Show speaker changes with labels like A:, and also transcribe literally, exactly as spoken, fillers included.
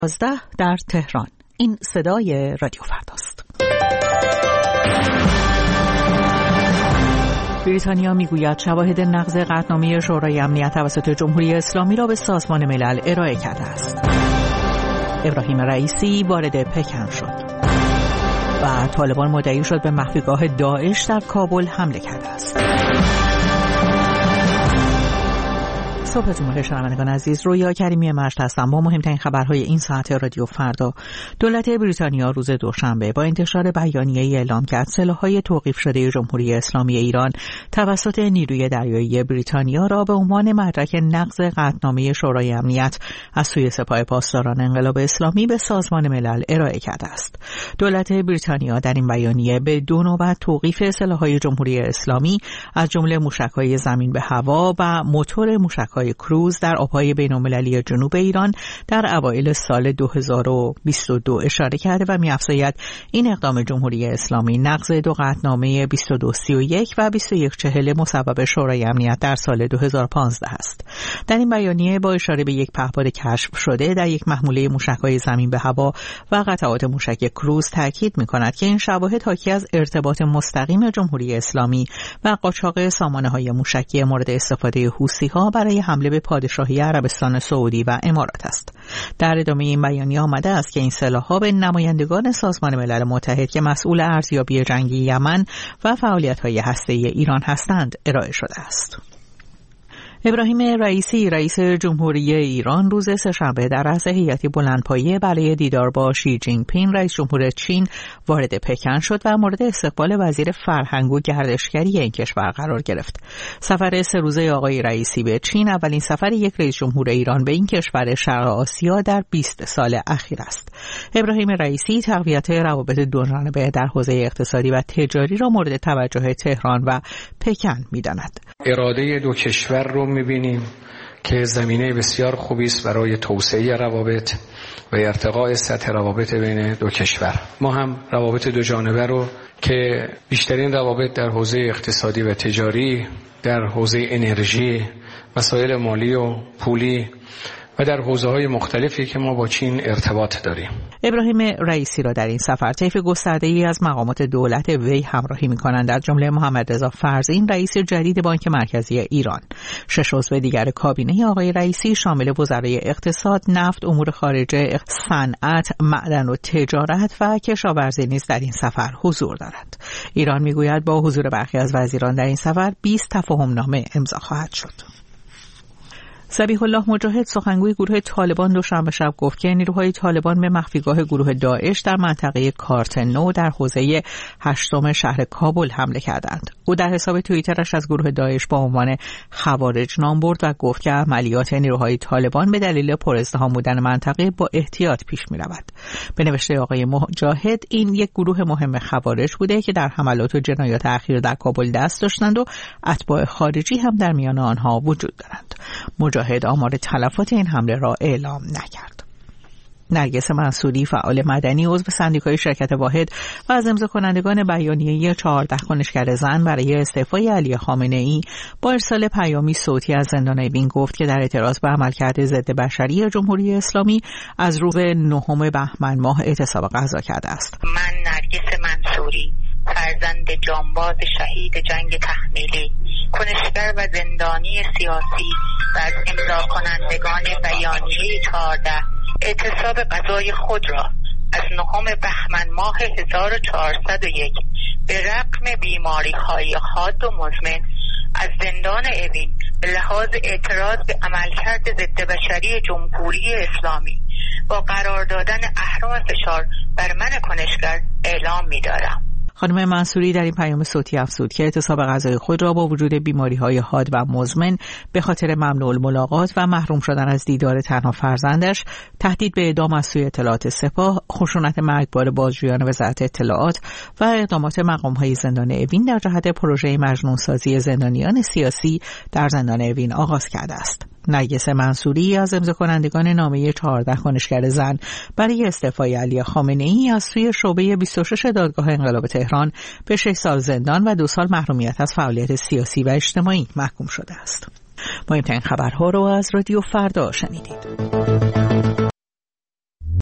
A: یازده در تهران. این صدای رادیو فرداست. بریتانیا میگوید شواهد نقض قطعنامه شورای امنیت توسط جمهوری اسلامی را به سازمان ملل ارائه کرده است. ابراهیم رئیسی وارد پکن شد و طالبان مدعی شد به مخفیگاه داعش در کابل حمله کرده است. صبحتون بخیر شنوندگان عزیز، رویا کریمی مجد هستم با مهمترین خبرهای این ساعت رادیو فردا. دولت بریتانیا روز دوشنبه با انتشار بیانیه‌ای اعلام کرد سلاح‌های توقیف شده جمهوری اسلامی ایران توسط نیروی دریایی بریتانیا را به عنوان مدرک نقض قطعنامه شورای امنیت از سوی سپاه پاسداران انقلاب اسلامی به سازمان ملل ارائه کرده است. دولت بریتانیا در این بیانیه به دو نوبت توقیف سلاح‌های جمهوری اسلامی از جمله موشک‌های زمین به هوا و موتور موشک‌های کروز در آبهای بین‌المللی جنوب ایران در اوایل سال دو هزار و بیست و دو اشاره کرده و می‌افزاید این اقدام جمهوری اسلامی نقض دو قطعنامه بیست و دو سی و یک و بیست و یک چهل مصوبه شورای امنیت در سال دو هزار و پانزده است. در این بیانیه با اشاره به یک پهپاد کشف شده در یک محموله موشک‌های زمین به هوا و قطعات موشک کروز تاکید می‌کند که این شواهد حاکی از ارتباط مستقیم جمهوری اسلامی و قاچاق سامانه‌های موشکی مورد استفاده حوثی‌ها برای حمله به پادشاهی عربستان سعودی و امارات است. در ادامه این بیانیه آمده است که این سلاح‌ها به نمایندگان سازمان ملل متحد که مسئول ارزیابی جنگی یمن و فعالیت‌های هسته‌ای ایران هستند ارائه شده است. ابراهیم رئیسی رئیس جمهوری ایران روز سه‌شنبه در رأس هیئتی بلندپایه برای دیدار با شی جین پینگ رئیس جمهور چین وارد پکن شد و مورد استقبال وزیر فرهنگ و گردشگری این کشور قرار گرفت. سفر سه روزه آقای رئیسی به چین اولین سفر یک رئیس جمهور ایران به این کشور شرق آسیا در بیست سال اخیر است. ابراهیم رئیسی تقویت روابط دوجانبه در حوزه اقتصادی و تجاری را مورد توجه تهران و پکن می‌داند.
B: اراده دو کشور رو می‌بینیم که زمینه بسیار خوبی است برای توسعه روابط و ارتقاء سطح روابط بین دو کشور. ما هم روابط دو جانبه رو که بیشترین روابط در حوزه اقتصادی و تجاری، در حوزه انرژی، مسائل مالی و پولی و در حوزه‌های مختلفی که ما با چین ارتباط داریم.
A: ابراهیم رئیسی را در این سفر طیف گسترده‌ای از مقامات دولت وی همراهی می‌کنند، در جمله محمد رضا فرزین رئیس جدید بانک مرکزی ایران. شش عضو دیگر کابینه آقای رئیسی شامل وزرای اقتصاد، نفت، امور خارجه، صنعت، معدن و تجارت و کشاورزی نیز در این سفر حضور دارند. ایران می‌گوید با حضور برخی از وزیران در این سفر بیست تفاهم‌نامه امضا خواهد شد. ذبیح الله مجاهد سخنگوی گروه طالبان دوشنبه شب گفت که نیروهای طالبان به مخفیگاه گروه داعش در منطقه کارت نو در حوزه هشتم شهر کابل حمله کردند. او در حساب توییترش از گروه داعش با عنوان خوارج نام برد و گفت که عملیات نیروهای طالبان به دلیل پرازدحام بودن منطقه با احتیاط پیش می رود. به نوشته آقای مجاهد این یک گروه مهم خوارج بوده که در حملات و جنایات اخیر در کابل دست داشتند و اتباع خارجی هم در میان آنها وجود دارند. مجاهد آمار تلفات این حمله را اعلام نکرد. نرگس منصوری فعال مدنی عضو سندیکای شرکت واحد و از امضا کنندگان بیانیه چهارده کنشگر زن برای استعفای علی خامنه‌ای با ارسال پیامی صوتی از زندان اوین گفت که در اعتراض به عملکرد ضد بشری جمهوری اسلامی از روز نهم بهمن ماه اعتصاب غذا کرده است.
C: من نرگس منصوری فرزند جانباز شهید جنگ تحمیلی، کنشگر و زندانی سیاسی و از امضا کنندگان بیانیه چهارده اعتصاب غذای خود را از نهم بهمن ماه هزار و چهارصد و یک به رغم بیماری های حاد و مزمن از زندان اوین به لحاظ اعتراض به عملکرد ضد بشری جمهوری اسلامی با قرار دادن اهرم فشار بر من کنشگر اعلام می دارم.
A: خانم منصوری در این پیام صوتی افزود که اعتصاب غذای خود را با وجود بیماری‌های حاد و مزمن به خاطر ممنوع الملاقات و محروم شدن از دیدار تنها فرزندش، تهدید به اعدام از سوی اطلاعات سپاه، خشونت مرگبار بازجویان وزارت اطلاعات و اقدامات مقام‌های زندان اوین در جهت پروژه مجنون‌سازی زندانیان سیاسی در زندان اوین آغاز کرده است. نرگس منصوری از امضا کنندگان نامه چهارده کنشگر زن برای استعفای علی خامنه‌ای از سوی شعبه بیست و شش دادگاه انقلاب تهران به شش سال زندان و دو سال محرومیت از فعالیت سیاسی و اجتماعی محکوم شده است. مهمترین خبرها رو از رادیو فردا شنیدید.